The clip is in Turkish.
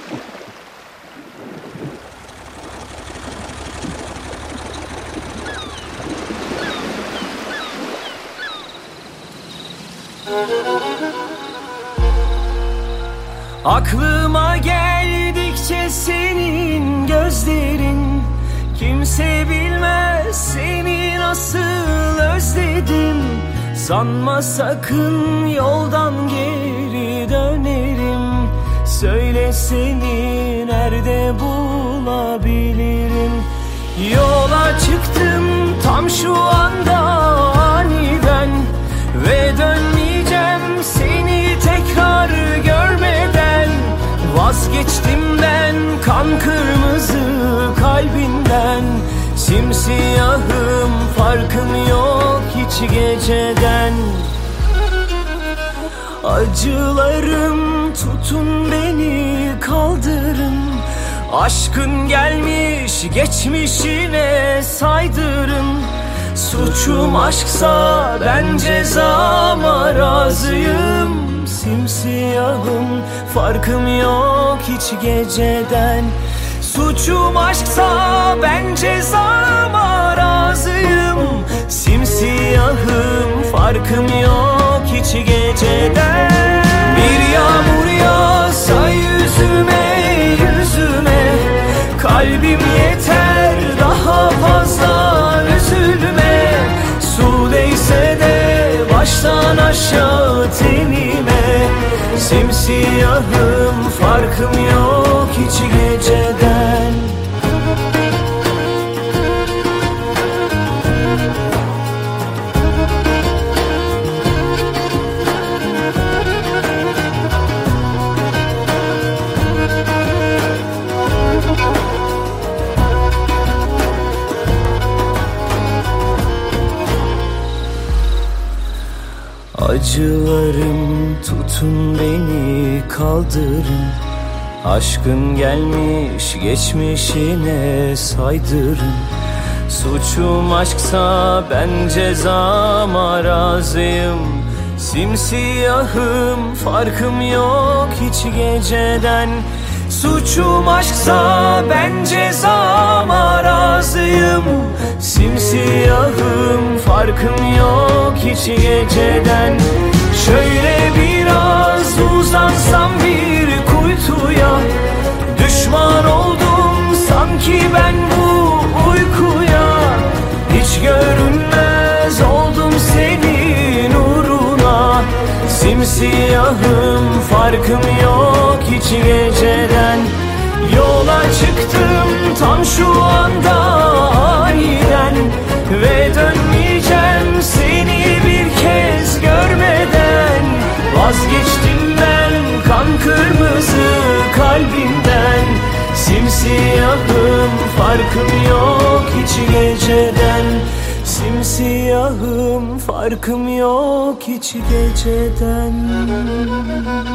Aklıma geldikçe senin gözlerin, kimse bilmez seni nasıl özledim. Sanma sakın yoldan geri dönerim. Söyle seni nerede bulabilirim? Yola çıktım tam şu anda aniden, ve dönmeyeceğim seni tekrar görmeden. Vazgeçtim ben kan kırmızı kalbinden. Simsiyahım, farkım yok hiç geceden. Acılarım tutun beni kaldırın. Aşkın gelmiş geçmişine saydırın. Suçum aşksa ben cezama razıyım. Simsiyahım, farkım yok hiç geceden. Suçum aşksa ben cezama razıyım. Simsiyahım, farkım yok hiç geceden. Bir yağmur yağsa yüzüme yüzüme, kalbim yeter daha fazla üzülme. Su değse de baştan aşağı tenime. Simsiyahım, farkım yok hiç geceden. Acılarım tutun beni kaldırın. Aşkın gelmiş geçmişine saydırın. Suçum aşksa ben cezama razıyım. Simsiyahım, farkım yok hiç geceden. Suçum aşksa ben cezama razıyım. Simsiyahım, farkım yok hiç geceden. Şöyle biraz uzansam bir kuytuya, düşman oldum sanki ben bu uykuya. Hiç görünmez oldum senin uğruna. Simsiyahım, farkım yok hiç geceden. Yola çıktım tam şu anda aniden, ve dönmeyeceğim seni bir kez görmeden. Vazgeçtim ben kan kırmızı kalbimden. Simsiyahım, farkım yok hiç geceden. Simsiyahım, farkım yok hiç geceden.